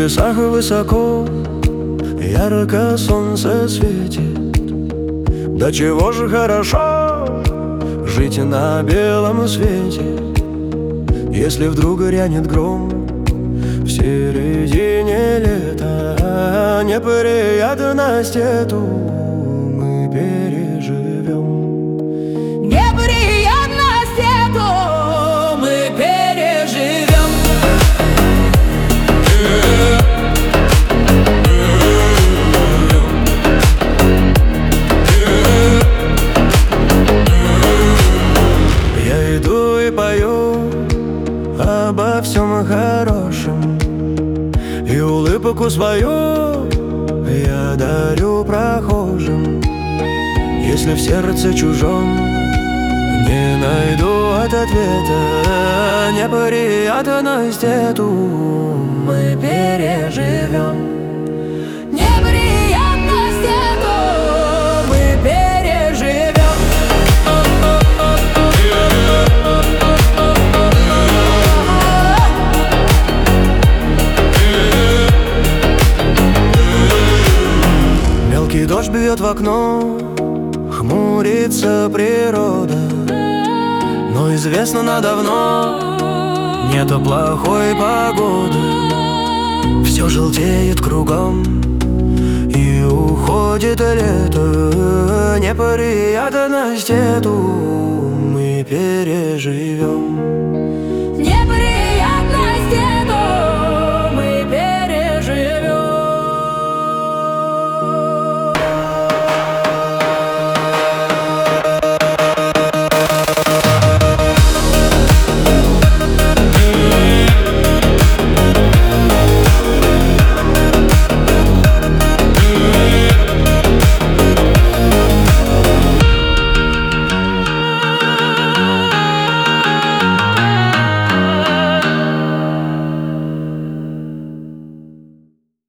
небесах высоко ярко солнце светит. Да чего же хорошо жить на белом свете, если вдруг грянет гром в середине лета. Неприятность эту мы переживем. Неприятность эту мы переживем. Я иду и пою обо всем хорошем, и улыбку свою я дарю прохожим. Если в сердце чужом не найду от ответа, неприятность эту мы переживем. Неприятность эту мы переживем. Мелкий дождь бьет в окно, хмурится природа, но известно на давно нету плохой погоды. Все желтеет кругом и уходит лето. Неприятность эту мы переживем.